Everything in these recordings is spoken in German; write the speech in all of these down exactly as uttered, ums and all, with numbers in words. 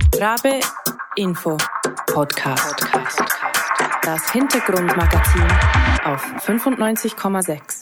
Rabe Info Podcast. Das Hintergrundmagazin auf fünfundneunzig Komma sechs.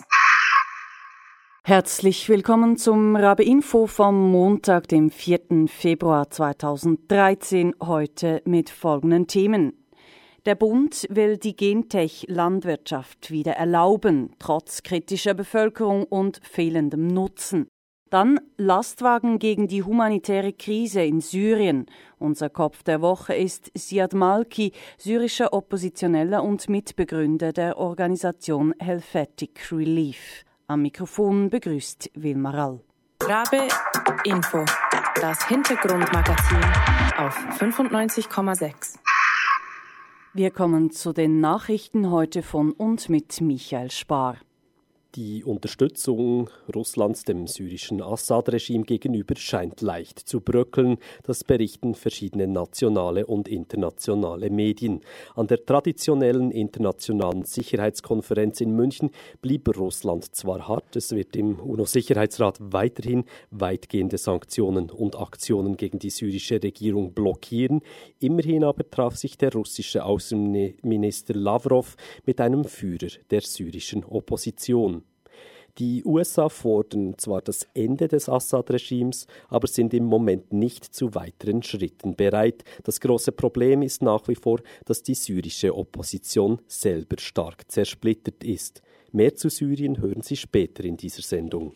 Herzlich willkommen zum Rabe Info vom Montag, dem vierten Februar zweitausenddreizehn, heute mit folgenden Themen. Der Bund will die Gentech-Landwirtschaft wieder erlauben, trotz kritischer Bevölkerung und fehlendem Nutzen. Dann Lastwagen gegen die humanitäre Krise in Syrien. Unser Kopf der Woche ist Ziad Malki, syrischer Oppositioneller und Mitbegründer der Organisation Helvetic Relief. Am Mikrofon begrüßt Wilma Rall. Rabe Info, das Hintergrundmagazin auf fünfundneunzig Komma sechs. Wir kommen zu den Nachrichten heute von und mit Michael Spar. Die Unterstützung Russlands dem syrischen Assad-Regime gegenüber scheint leicht zu bröckeln. Das berichten verschiedene nationale und internationale Medien. An der traditionellen internationalen Sicherheitskonferenz in München blieb Russland zwar hart, es wird im UNO-Sicherheitsrat weiterhin weitgehende Sanktionen und Aktionen gegen die syrische Regierung blockieren. Immerhin aber traf sich der russische Außenminister Lavrov mit einem Führer der syrischen Opposition. Die U S A fordern zwar das Ende des Assad-Regimes, aber sind im Moment nicht zu weiteren Schritten bereit. Das große Problem ist nach wie vor, dass die syrische Opposition selber stark zersplittert ist. Mehr zu Syrien hören Sie später in dieser Sendung.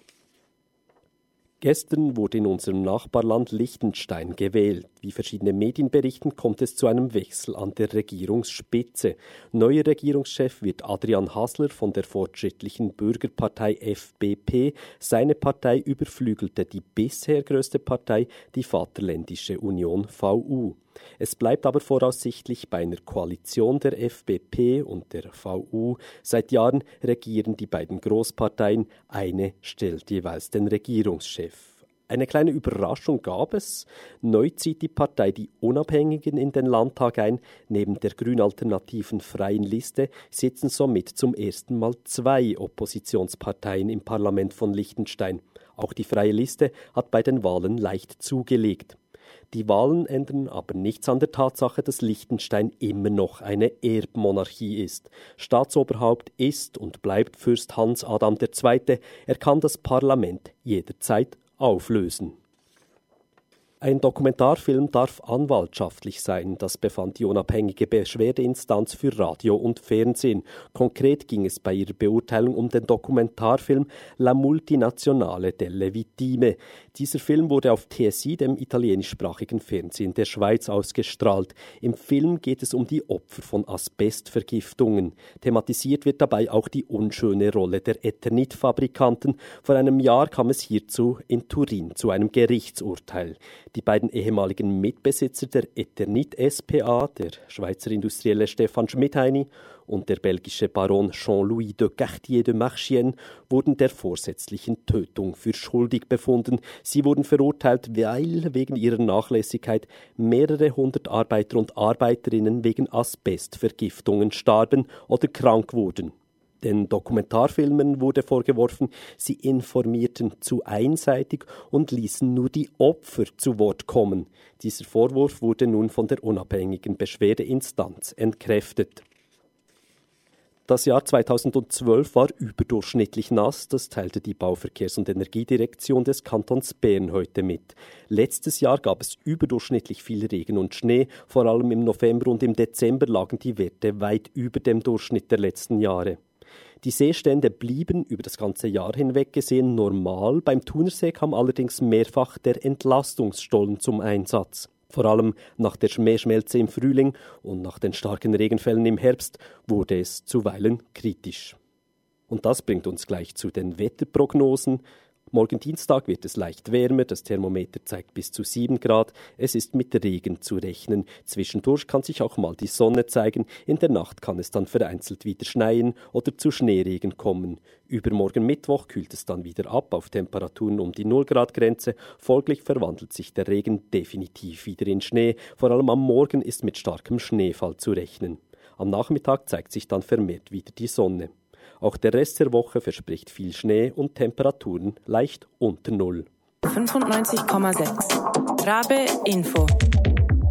Gestern wurde in unserem Nachbarland Liechtenstein gewählt. Wie verschiedene Medien berichten, kommt es zu einem Wechsel an der Regierungsspitze. Neuer Regierungschef wird Adrian Hasler von der fortschrittlichen Bürgerpartei F B P. Seine Partei überflügelte die bisher größte Partei, die Vaterländische Union V U. Es bleibt aber voraussichtlich bei einer Koalition der F B P und der V U. Seit Jahren regieren die beiden Großparteien. Eine stellt jeweils den Regierungschef. Eine kleine Überraschung gab es. Neu zieht die Partei Die Unabhängigen in den Landtag ein. Neben der grün-alternativen Freien Liste sitzen somit zum ersten Mal zwei Oppositionsparteien im Parlament von Liechtenstein. Auch die Freie Liste hat bei den Wahlen leicht zugelegt. Die Wahlen ändern aber nichts an der Tatsache, dass Liechtenstein immer noch eine Erbmonarchie ist. Staatsoberhaupt ist und bleibt Fürst Hans Adam der Zweite. Er kann das Parlament jederzeit auflösen. Ein Dokumentarfilm darf anwaltschaftlich sein, das befand die unabhängige Beschwerdeinstanz für Radio und Fernsehen. Konkret ging es bei ihrer Beurteilung um den Dokumentarfilm La Multinazionale delle Vittime. Dieser Film wurde auf T S I, dem italienischsprachigen Fernsehen der Schweiz, ausgestrahlt. Im Film geht es um die Opfer von Asbestvergiftungen. Thematisiert wird dabei auch die unschöne Rolle der Eternitfabrikanten. Vor einem Jahr kam es hierzu in Turin zu einem Gerichtsurteil. Die beiden ehemaligen Mitbesitzer der Eternit S P A, der Schweizer Industrielle Stefan Schmidheiny und der belgische Baron Jean-Louis de Cartier de Marchienne, wurden der vorsätzlichen Tötung für schuldig befunden. Sie wurden verurteilt, weil wegen ihrer Nachlässigkeit mehrere hundert Arbeiter und Arbeiterinnen wegen Asbestvergiftungen starben oder krank wurden. Den Dokumentarfilmern wurde vorgeworfen, sie informierten zu einseitig und ließen nur die Opfer zu Wort kommen. Dieser Vorwurf wurde nun von der unabhängigen Beschwerdeinstanz entkräftet. Das Jahr zweitausendzwölf war überdurchschnittlich nass, das teilte die Bau-, Verkehrs- und Energiedirektion des Kantons Bern heute mit. Letztes Jahr gab es überdurchschnittlich viel Regen und Schnee, vor allem im November und im Dezember lagen die Werte weit über dem Durchschnitt der letzten Jahre. Die Seestände blieben über das ganze Jahr hinweg gesehen normal, beim Thunersee kam allerdings mehrfach der Entlastungsstollen zum Einsatz. Vor allem nach der Schneeschmelze im Frühling und nach den starken Regenfällen im Herbst wurde es zuweilen kritisch. Und das bringt uns gleich zu den Wetterprognosen. Morgen Dienstag wird es leicht wärmer, das Thermometer zeigt bis zu sieben Grad. Es ist mit Regen zu rechnen. Zwischendurch kann sich auch mal die Sonne zeigen. In der Nacht kann es dann vereinzelt wieder schneien oder zu Schneeregen kommen. Übermorgen Mittwoch kühlt es dann wieder ab auf Temperaturen um die null Grad Grenze. Folglich verwandelt sich der Regen definitiv wieder in Schnee. Vor allem am Morgen ist mit starkem Schneefall zu rechnen. Am Nachmittag zeigt sich dann vermehrt wieder die Sonne. Auch der Rest der Woche verspricht viel Schnee und Temperaturen leicht unter Null. fünfundneunzig Komma sechs Rabe Info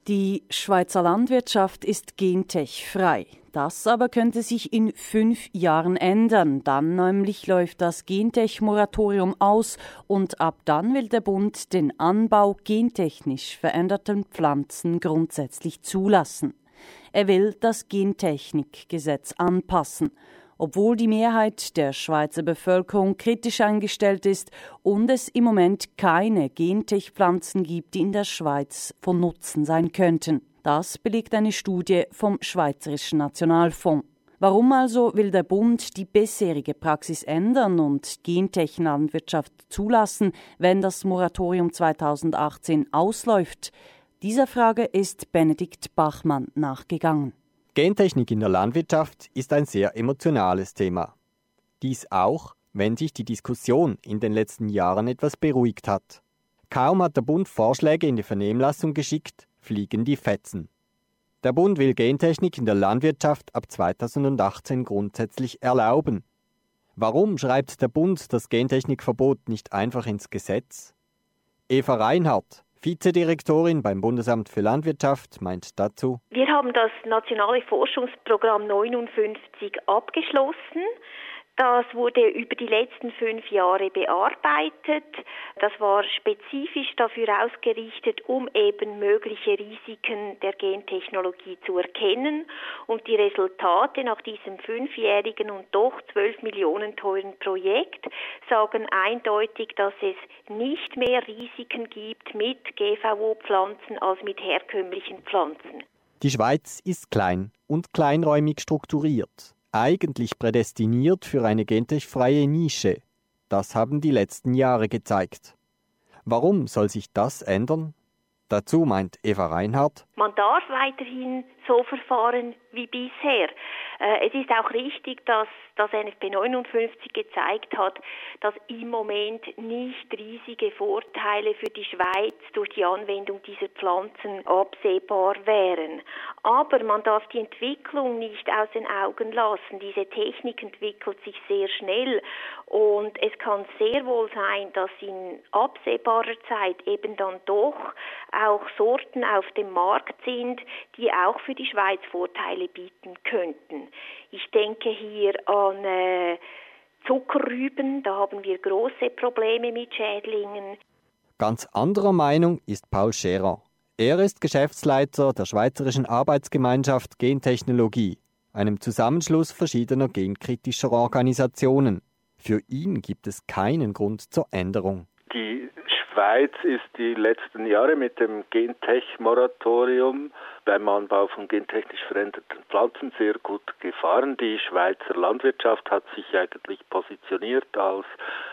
Die Schweizer Landwirtschaft ist gentechfrei. Das aber könnte sich in fünf Jahren ändern. Dann nämlich läuft das Gentech-Moratorium aus und ab dann will der Bund den Anbau gentechnisch veränderten Pflanzen grundsätzlich zulassen. Er will das Gentechnikgesetz anpassen, obwohl die Mehrheit der Schweizer Bevölkerung kritisch eingestellt ist und es im Moment keine Gentech-Pflanzen gibt, die in der Schweiz von Nutzen sein könnten. Das belegt eine Studie vom Schweizerischen Nationalfonds. Warum also will der Bund die bisherige Praxis ändern und Gentech-Landwirtschaft zulassen, wenn das Moratorium zweitausendachtzehn ausläuft? Dieser Frage ist Benedikt Bachmann nachgegangen. Gentechnik in der Landwirtschaft ist ein sehr emotionales Thema. Dies auch, wenn sich die Diskussion in den letzten Jahren etwas beruhigt hat. Kaum hat der Bund Vorschläge in die Vernehmlassung geschickt, fliegen die Fetzen. Der Bund will Gentechnik in der Landwirtschaft ab zweitausendachtzehn grundsätzlich erlauben. Warum schreibt der Bund das Gentechnikverbot nicht einfach ins Gesetz? Eva Reinhardt, Vizedirektorin beim Bundesamt für Landwirtschaft, meint dazu: Wir haben das nationale Forschungsprogramm neunundfünfzig abgeschlossen. Das wurde über die letzten fünf Jahre bearbeitet. Das war spezifisch dafür ausgerichtet, um eben mögliche Risiken der Gentechnologie zu erkennen. Und die Resultate nach diesem fünfjährigen und doch zwölf Millionen teuren Projekt sagen eindeutig, dass es nicht mehr Risiken gibt mit G V O-Pflanzen als mit herkömmlichen Pflanzen. Die Schweiz ist klein und kleinräumig strukturiert. Eigentlich prädestiniert für eine gentechfreie Nische. Das haben die letzten Jahre gezeigt. Warum soll sich das ändern? Dazu meint Eva Reinhardt: Man darf weiterhin so verfahren wie bisher. Äh, es ist auch richtig, dass das N F P neunundfünfzig gezeigt hat, dass im Moment nicht riesige Vorteile für die Schweiz durch die Anwendung dieser Pflanzen absehbar wären. Aber man darf die Entwicklung nicht aus den Augen lassen. Diese Technik entwickelt sich sehr schnell und es kann sehr wohl sein, dass in absehbarer Zeit eben dann doch auch Sorten auf dem Markt sind, die auch für die Schweiz Vorteile bieten könnten. Ich denke hier an äh, Zuckerrüben, da haben wir große Probleme mit Schädlingen. Ganz anderer Meinung ist Paul Scherer. Er ist Geschäftsleiter der Schweizerischen Arbeitsgemeinschaft Gentechnologie, einem Zusammenschluss verschiedener genkritischer Organisationen. Für ihn gibt es keinen Grund zur Änderung. Die Schweiz ist die letzten Jahre mit dem Gentech-Moratorium beim Anbau von gentechnisch veränderten Pflanzen sehr gut gefahren. Die Schweizer Landwirtschaft hat sich eigentlich positioniert als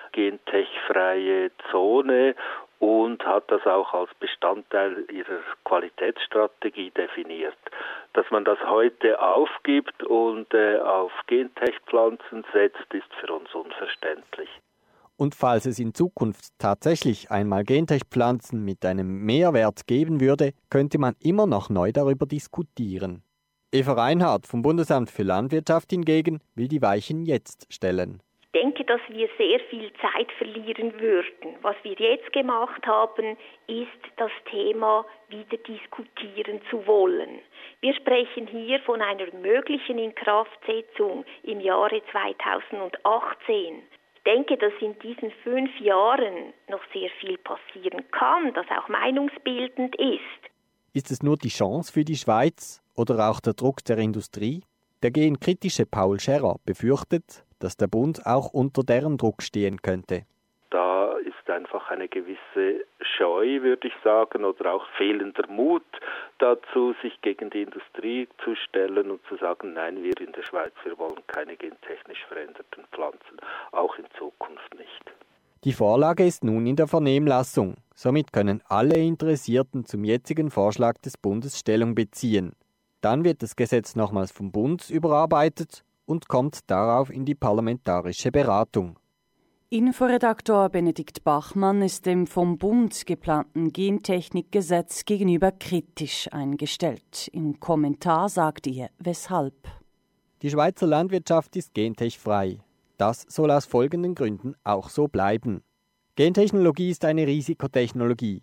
gentechfreie Zone und hat das auch als Bestandteil ihrer Qualitätsstrategie definiert. Dass man das heute aufgibt und äh, auf Gentech-Pflanzen setzt, ist für uns unverständlich. Und falls es in Zukunft tatsächlich einmal Gentech-Pflanzen mit einem Mehrwert geben würde, könnte man immer noch neu darüber diskutieren. Eva Reinhardt vom Bundesamt für Landwirtschaft hingegen will die Weichen jetzt stellen. Ich denke, dass wir sehr viel Zeit verlieren würden. Was wir jetzt gemacht haben, ist das Thema wieder diskutieren zu wollen. Wir sprechen hier von einer möglichen Inkraftsetzung im Jahre zweitausendachtzehn. Ich denke, dass in diesen fünf Jahren noch sehr viel passieren kann, das auch meinungsbildend ist. Ist es nur die Chance für die Schweiz oder auch der Druck der Industrie? Der genkritische Paul Scherer befürchtet, dass der Bund auch unter deren Druck stehen könnte. Da ist einfach eine gewisse Scheu, würde ich sagen, oder auch fehlender Mut dazu, sich gegen die Industrie zu stellen und zu sagen, nein, wir in der Schweiz, wir wollen keine gentechnisch veränderten Pflanzen, auch in Zukunft nicht. Die Vorlage ist nun in der Vernehmlassung. Somit können alle Interessierten zum jetzigen Vorschlag des Bundes Stellung beziehen. Dann wird das Gesetz nochmals vom Bund überarbeitet und kommt darauf in die parlamentarische Beratung. Inforedaktor Benedikt Bachmann ist dem vom Bund geplanten Gentechnikgesetz gegenüber kritisch eingestellt. Im Kommentar sagt er, weshalb. Die Schweizer Landwirtschaft ist gentechfrei. Das soll aus folgenden Gründen auch so bleiben. Gentechnologie ist eine Risikotechnologie.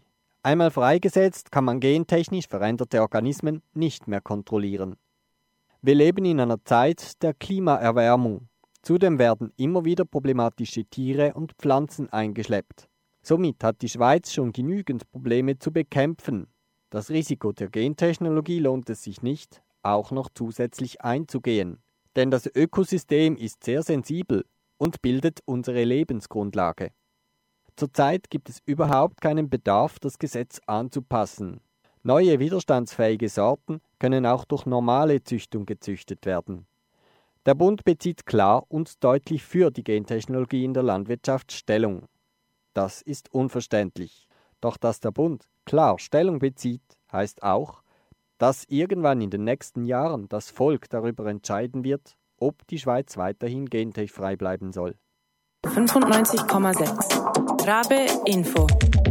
Einmal freigesetzt, kann man gentechnisch veränderte Organismen nicht mehr kontrollieren. Wir leben in einer Zeit der Klimaerwärmung. Zudem werden immer wieder problematische Tiere und Pflanzen eingeschleppt. Somit hat die Schweiz schon genügend Probleme zu bekämpfen. Das Risiko der Gentechnologie lohnt es sich nicht, auch noch zusätzlich einzugehen. Denn das Ökosystem ist sehr sensibel und bildet unsere Lebensgrundlage. Zurzeit gibt es überhaupt keinen Bedarf, das Gesetz anzupassen. Neue widerstandsfähige Sorten können auch durch normale Züchtung gezüchtet werden. Der Bund bezieht klar und deutlich für die Gentechnologie in der Landwirtschaft Stellung. Das ist unverständlich. Doch dass der Bund klar Stellung bezieht, heißt auch, dass irgendwann in den nächsten Jahren das Volk darüber entscheiden wird, ob die Schweiz weiterhin gentechfrei bleiben soll. fünfundneunzig Komma sechs Rabe Info.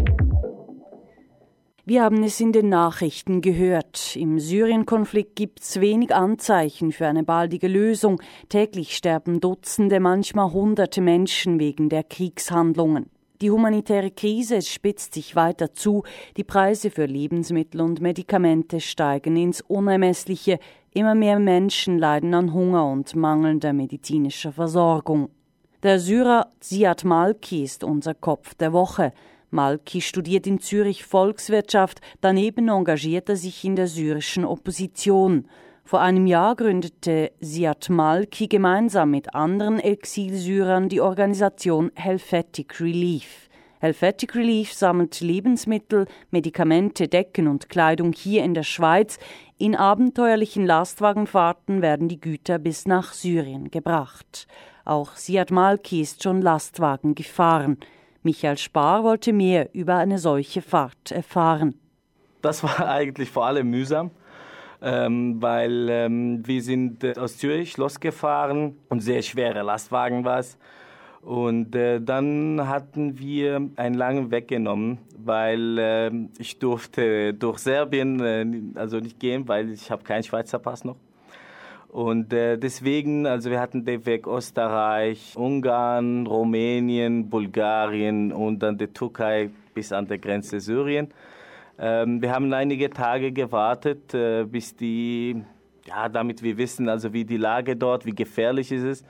Wir haben es in den Nachrichten gehört. Im Syrien-Konflikt gibt es wenig Anzeichen für eine baldige Lösung. Täglich sterben Dutzende, manchmal Hunderte Menschen wegen der Kriegshandlungen. Die humanitäre Krise spitzt sich weiter zu. Die Preise für Lebensmittel und Medikamente steigen ins Unermessliche. Immer mehr Menschen leiden an Hunger und mangelnder medizinischer Versorgung. Der Syrer Ziad Malki ist unser Kopf der Woche. Malki studiert in Zürich Volkswirtschaft, daneben engagiert er sich in der syrischen Opposition. Vor einem Jahr gründete Ziad Malki gemeinsam mit anderen Exilsyrern die Organisation Helvetic Relief. Helvetic Relief sammelt Lebensmittel, Medikamente, Decken und Kleidung hier in der Schweiz. In abenteuerlichen Lastwagenfahrten werden die Güter bis nach Syrien gebracht. Auch Ziad Malki ist schon Lastwagen gefahren. Michael Spar wollte mehr über eine solche Fahrt erfahren. Das war eigentlich vor allem mühsam, ähm, weil ähm, wir sind äh, aus Zürich losgefahren und sehr schwere Lastwagen war es. Und äh, dann hatten wir einen langen Weg genommen, weil äh, ich durfte durch Serbien äh, also nicht gehen, weil ich habe keinen Schweizer Pass noch. Und äh, deswegen, also wir hatten den Weg Österreich, Ungarn, Rumänien, Bulgarien und dann die Türkei bis an der Grenze Syrien. Ähm, wir haben einige Tage gewartet, äh, bis die, ja, damit wir wissen, also wie die Lage dort, wie gefährlich ist es.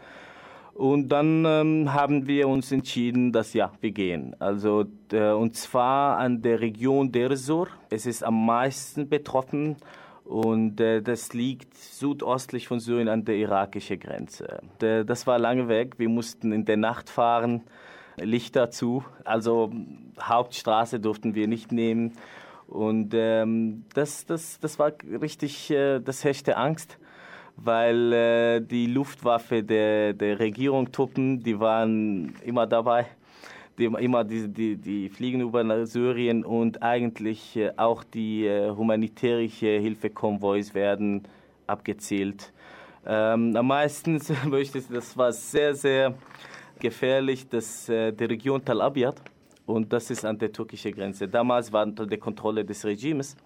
Und dann ähm, haben wir uns entschieden, dass ja, wir gehen. Also äh, und zwar an der Region Deir ez-Zor. Es ist am meisten betroffen. Und äh, das liegt südöstlich von Syrien an der irakischen Grenze. D- das war lange weg. Wir mussten in der Nacht fahren, Lichter zu. Also Hauptstraße durften wir nicht nehmen. Und ähm, das, das, das war richtig, äh, das herrschte Angst, weil äh, die Luftwaffe der, der Regierung, Truppen, die waren immer dabei. Die, immer die, die, die fliegen über Syrien und eigentlich äh, auch die äh, humanitärische Hilfekonvois werden abgezählt. Ähm, am meisten, das war sehr, sehr gefährlich, dass äh, die Region Tal Abyad, und das ist an der türkischen Grenze. Damals war unter der Kontrolle des Regimes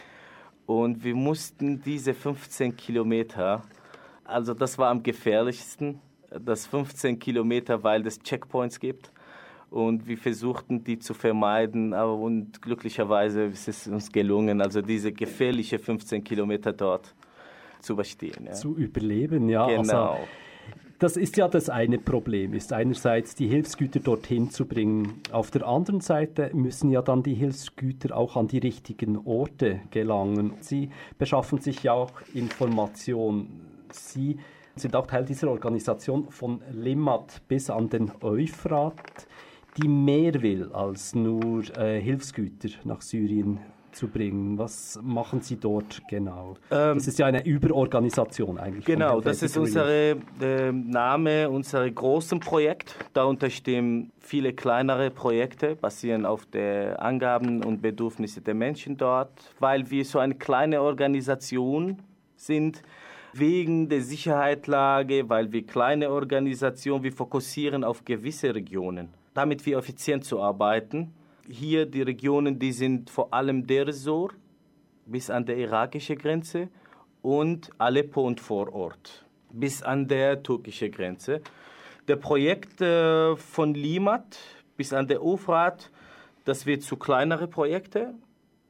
und wir mussten diese fünfzehn Kilometer, also das war am gefährlichsten, das fünfzehn Kilometer, weil es Checkpoints gibt. Und wir versuchten, die zu vermeiden, aber und glücklicherweise ist es uns gelungen, also diese gefährliche fünfzehn Kilometer dort zu überstehen. Ja. Zu überleben, ja. Genau. Also, das ist ja das eine Problem, ist einerseits die Hilfsgüter dorthin zu bringen. Auf der anderen Seite müssen ja dann die Hilfsgüter auch an die richtigen Orte gelangen. Sie beschaffen sich ja auch Informationen. Sie sind auch Teil dieser Organisation von Limmat bis an den Euphrat, die mehr will, als nur äh, Hilfsgüter nach Syrien zu bringen. Was machen Sie dort genau? Ähm, das ist ja eine Überorganisation eigentlich. Genau, das ist unser äh, Name, unser großes Projekt. Darunter stehen viele kleinere Projekte, basieren auf den Angaben und Bedürfnissen der Menschen dort, weil wir so eine kleine Organisation sind. Wegen der Sicherheitslage, weil wir kleine Organisation, wir fokussieren auf gewisse Regionen, damit wir effizient zu arbeiten. Hier die Regionen, die sind vor allem Deir ez-Zor bis an der irakischen Grenze und Aleppo und Vorort bis an der türkischen Grenze. Der Projekt äh, von Limmat bis an der Euphrat, das wird zu kleinere Projekte.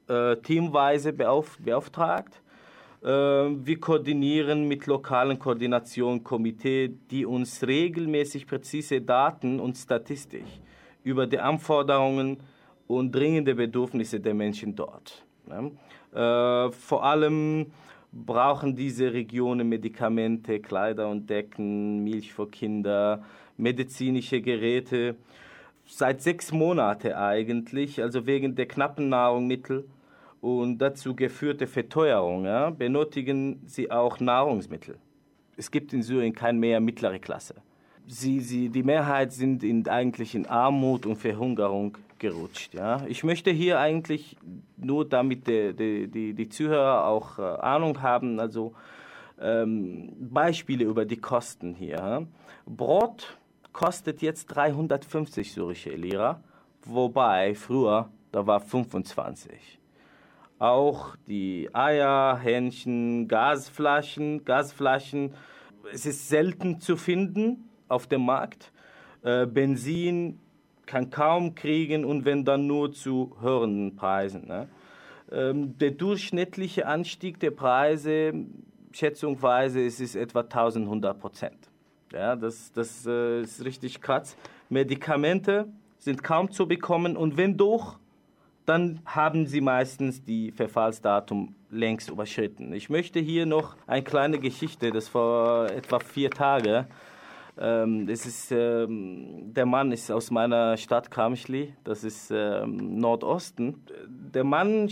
äh, teamweise beauf- beauftragt. Äh, wir koordinieren mit lokalen Koordinationskomitees, die uns regelmäßig präzise Daten und Statistik über die Anforderungen und dringende Bedürfnisse der Menschen dort. Ja. Äh, vor allem brauchen diese Regionen Medikamente, Kleider und Decken, Milch für Kinder, medizinische Geräte. Seit sechs Monaten eigentlich, also wegen der knappen Nahrungsmittel und dazu geführte Verteuerung, ja, benötigen sie auch Nahrungsmittel. Es gibt in Syrien keine mehr mittlere Klasse. Sie, sie, die Mehrheit sind in, eigentlich in Armut und Verhungerung gerutscht. Ja. Ich möchte hier eigentlich nur, damit die, die, die, die Zuhörer auch äh, Ahnung haben, also ähm, Beispiele über die Kosten hier. Ja. Brot kostet jetzt dreihundertfünfzig syrische Lira, wobei früher, da war fünfundzwanzig. Auch die Eier, Hähnchen, Gasflaschen, Gasflaschen, es ist selten zu finden auf dem Markt. Äh, Benzin kann kaum kriegen und wenn dann nur zu höheren Preisen. Ne? Ähm, der durchschnittliche Anstieg der Preise, schätzungsweise, ist es etwa eintausendhundert Prozent. Ja, das, das äh, ist richtig krass. Medikamente sind kaum zu bekommen und wenn doch, dann haben sie meistens die Verfallsdatum längst überschritten. Ich möchte hier noch eine kleine Geschichte, das vor etwa vier Tagen. Ähm, das ist, ähm, der Mann ist aus meiner Stadt Kamishli, das ist ähm, Nordosten. Der Mann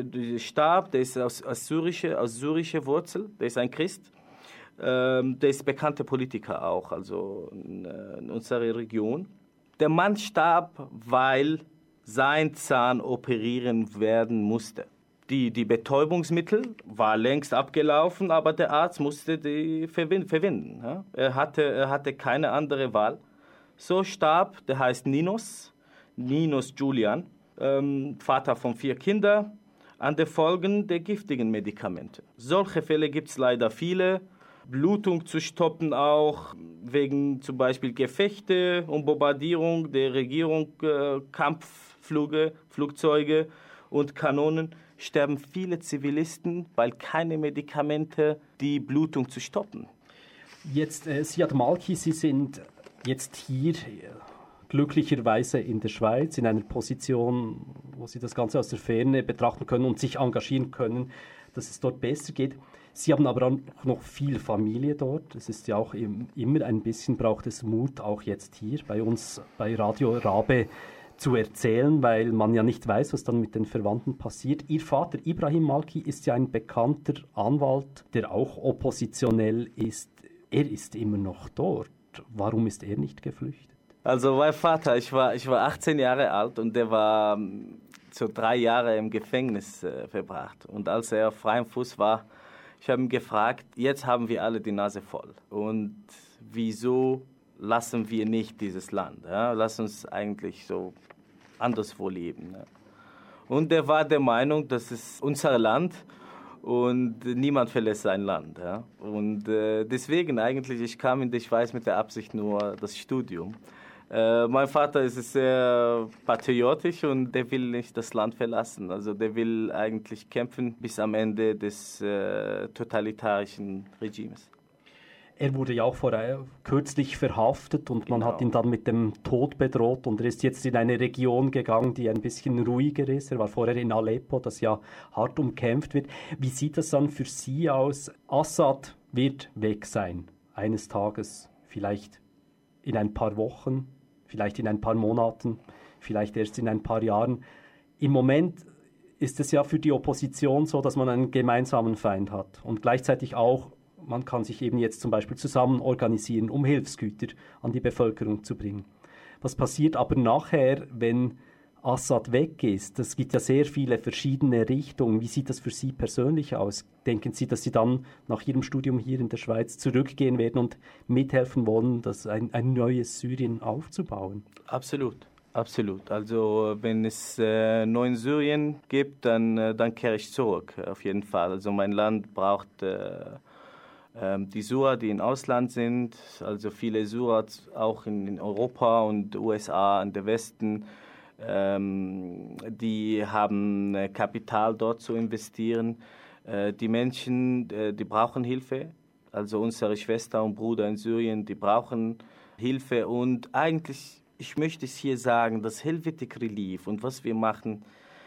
starb, der ist aus, aus, syrischer, aus syrischer Wurzel, der ist ein Christ. Ähm, der ist bekannter Politiker auch, also in, in unserer Region. Der Mann starb, weil sein Zahn operieren werden musste. Die, die Betäubungsmittel war längst abgelaufen, aber der Arzt musste die verwenden. Ja? Er, hatte, er hatte keine andere Wahl. So starb, der heißt Ninos, Ninos Julian, ähm, Vater von vier Kindern, an den Folgen der giftigen Medikamente. Solche Fälle gibt es leider viele. Blutung zu stoppen auch, wegen zum Beispiel Gefechte und Bombardierung der Regierung, äh, Kampfflüge, Flugzeuge und Kanonen, sterben viele Zivilisten, weil keine Medikamente die Blutung zu stoppen. Jetzt, äh, Siad Malki, Sie sind jetzt hier äh, glücklicherweise in der Schweiz, in einer Position, wo Sie das Ganze aus der Ferne betrachten können und sich engagieren können, dass es dort besser geht. Sie haben aber auch noch viel Familie dort. Es ist ja auch immer ein bisschen, braucht es Mut, auch jetzt hier bei uns bei Radio Rabe zu erzählen, weil man ja nicht weiß, was dann mit den Verwandten passiert. Ihr Vater Ibrahim Malki ist ja ein bekannter Anwalt, der auch oppositionell ist. Er ist immer noch dort. Warum ist er nicht geflüchtet? Also mein Vater, ich war, ich war achtzehn Jahre alt und der war so drei Jahre im Gefängnis äh, verbracht. Und als er auf freiem Fuß war, ich habe ihn gefragt, jetzt haben wir alle die Nase voll. Und wieso lassen wir nicht dieses Land? Ja? Lass uns eigentlich so anderswo leben. Ja? Und er war der Meinung, das ist unser Land und niemand verlässt sein Land. Ja? Und äh, deswegen eigentlich, ich kam in die Schweiz mit der Absicht nur das Studium. Äh, mein Vater ist sehr patriotisch und der will nicht das Land verlassen. Also der will eigentlich kämpfen bis am Ende des äh, totalitarischen Regimes. Er wurde ja auch vor, äh, kürzlich verhaftet und man genau. hat ihn dann mit dem Tod bedroht und er ist jetzt in eine Region gegangen, die ein bisschen ruhiger ist. Er war vorher in Aleppo, das ja hart umkämpft wird. Wie sieht das dann für Sie aus? Assad wird weg sein, eines Tages, vielleicht in ein paar Wochen, vielleicht in ein paar Monaten, vielleicht erst in ein paar Jahren. Im Moment ist es ja für die Opposition so, dass man einen gemeinsamen Feind hat und gleichzeitig auch, man kann sich eben jetzt zum Beispiel zusammen organisieren, um Hilfsgüter an die Bevölkerung zu bringen. Was passiert aber nachher, wenn Assad weg ist? Das gibt ja sehr viele verschiedene Richtungen. Wie sieht das für Sie persönlich aus? Denken Sie, dass Sie dann nach Ihrem Studium hier in der Schweiz zurückgehen werden und mithelfen wollen, das ein, ein neues Syrien aufzubauen? Absolut. Absolut. Also wenn es äh, neuen Syrien gibt, dann, äh, dann kehre ich zurück, auf jeden Fall. Also mein Land braucht äh, äh, die Syrer, die im Ausland sind, also viele Syrer auch in, in Europa und U S A, in der Westen, Ähm, die haben Kapital dort zu investieren. Äh, die Menschen, äh, die brauchen Hilfe. Also unsere Schwester und Bruder in Syrien, die brauchen Hilfe. Und eigentlich, ich möchte es hier sagen, das Helvetic Relief und was wir machen,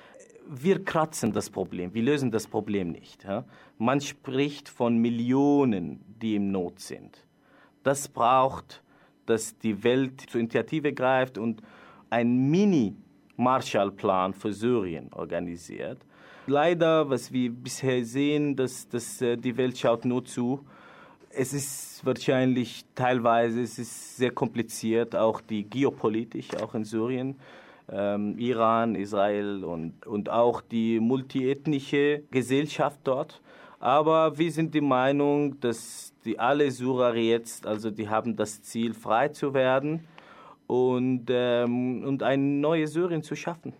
wir kratzen das Problem, wir lösen das Problem nicht. Ja? Man spricht von Millionen, die in Not sind. Das braucht, dass die Welt zur Initiative greift und ein Mini-Marshallplan für Syrien organisiert. Leider, was wir bisher sehen, dass, dass die Welt schaut nur zu. Es ist wahrscheinlich teilweise, es ist sehr kompliziert, auch die geopolitisch, auch in Syrien, ähm, Iran, Israel und, und auch die multiethnische Gesellschaft dort. Aber wir sind der Meinung, dass die alle Syrer jetzt, also die haben das Ziel, frei zu werden und, ähm, und ein neues Syrien zu schaffen.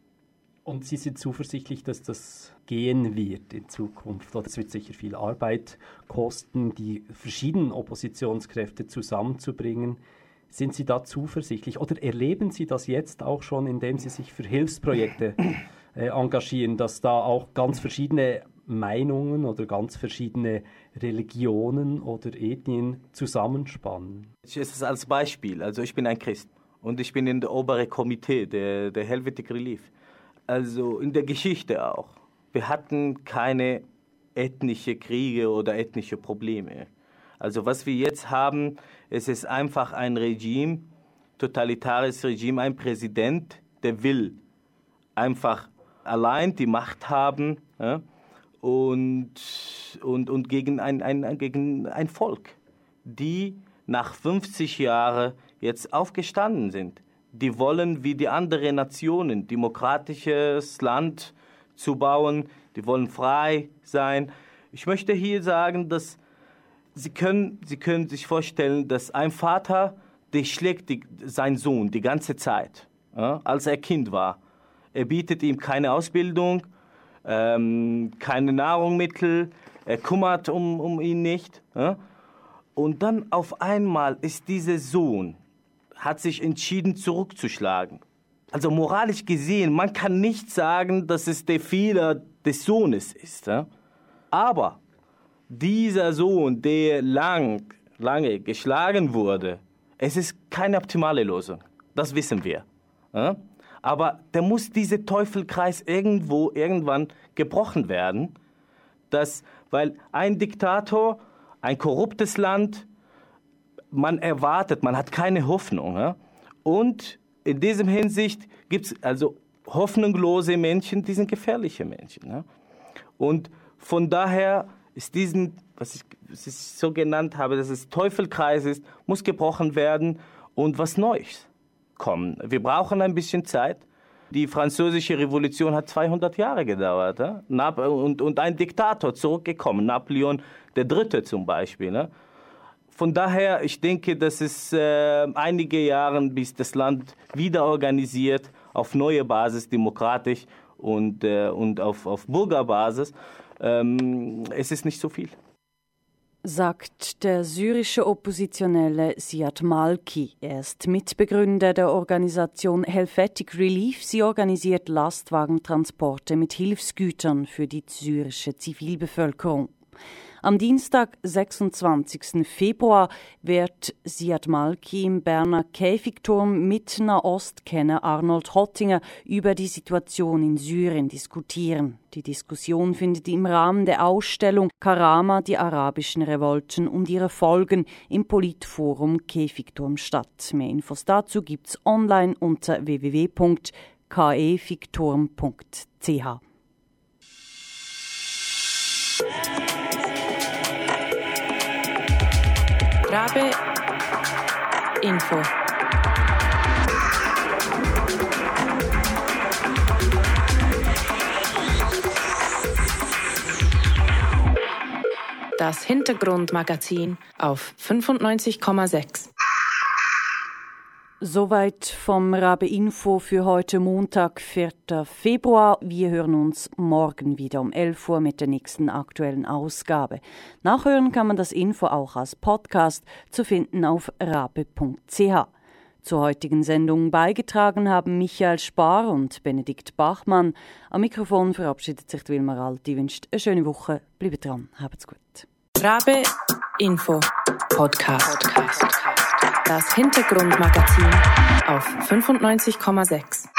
Und Sie sind zuversichtlich, dass das gehen wird in Zukunft? Oder es wird sicher viel Arbeit kosten, die verschiedenen Oppositionskräfte zusammenzubringen. Sind Sie da zuversichtlich? Oder erleben Sie das jetzt auch schon, indem Sie sich für Hilfsprojekte äh, engagieren, dass da auch ganz verschiedene Meinungen oder ganz verschiedene Religionen oder Ethnien zusammenspannen? Es ist als Beispiel, also ich bin ein Christ und ich bin in der oberen Komitee der, der Helvetic Relief. Also in der Geschichte auch. Wir hatten keine ethnische Kriege oder ethnische Probleme. Also was wir jetzt haben, es ist einfach ein Regime, totalitares Regime, ein Präsident, der will einfach allein die Macht haben, ja, und, und, und gegen, ein, ein, gegen ein Volk, die nach fünfzig Jahren jetzt aufgestanden sind. Die wollen wie die anderen Nationen demokratisches Land zu bauen. Die wollen frei sein. Ich möchte hier sagen, dass Sie können, Sie können sich vorstellen, dass ein Vater, der schlägt die, seinen Sohn die ganze Zeit, ja, als er Kind war. Er bietet ihm keine Ausbildung, ähm, keine Nahrungsmittel, er kümmert um, um ihn nicht. Ja. Und dann auf einmal ist dieser Sohn hat sich entschieden, zurückzuschlagen. Also moralisch gesehen, man kann nicht sagen, dass es der Fehler des Sohnes ist. Ja? Aber dieser Sohn, der lang, lange geschlagen wurde, es ist keine optimale Lösung. Das wissen wir. Ja? Aber da muss dieser Teufelskreis irgendwo, irgendwann gebrochen werden. Dass, weil ein Diktator, ein korruptes Land, man erwartet, man hat keine Hoffnung. Ja? Und in diesem Hinsicht gibt es also hoffnungslose Menschen, die sind gefährliche Menschen. Ja? Und von daher ist diesen, was ich, was ich so genannt habe, dass es Teufelskreis ist, muss gebrochen werden und was Neues kommen. Wir brauchen ein bisschen Zeit. Die französische Revolution hat zweihundert Jahre gedauert. Ja? Und, und ein Diktator zurückgekommen, Napoleon der Dritte zum Beispiel. Ja? Von daher, ich denke, dass es äh, einige Jahre, bis das Land wieder organisiert, auf neue Basis, demokratisch und, äh, und auf, auf Bürgerbasis, ähm, es ist nicht so viel. Sagt der syrische Oppositionelle Ziad Malki. Er ist Mitbegründer der Organisation Helvetic Relief. Sie organisiert Lastwagentransporte mit Hilfsgütern für die syrische Zivilbevölkerung. Am Dienstag, sechsundzwanzigsten Februar, wird Ziad Malki im Berner Käfigturm mit Nahostkenner Arnold Hottinger über die Situation in Syrien diskutieren. Die Diskussion findet im Rahmen der Ausstellung Karama, die arabischen Revolten und ihre Folgen im Politforum Käfigturm statt. Mehr Infos dazu gibt's online unter w w w punkt kefigturm punkt c h. Rabe Info. Das Hintergrundmagazin auf fünfundneunzig Komma sechs. Soweit vom Rabe Info für heute Montag, vierten Februar. Wir hören uns morgen wieder um elf Uhr mit der nächsten aktuellen Ausgabe. Nachhören kann man das Info auch als Podcast zu finden auf rabe punkt c h. Zur heutigen Sendung beigetragen haben Michael Spar und Benedikt Bachmann. Am Mikrofon verabschiedet sich Wilmar Alti, wünscht eine schöne Woche. Bleibt dran, habt's gut. Rabe Info Podcast. Das Hintergrundmagazin auf fünfundneunzig Komma sechs.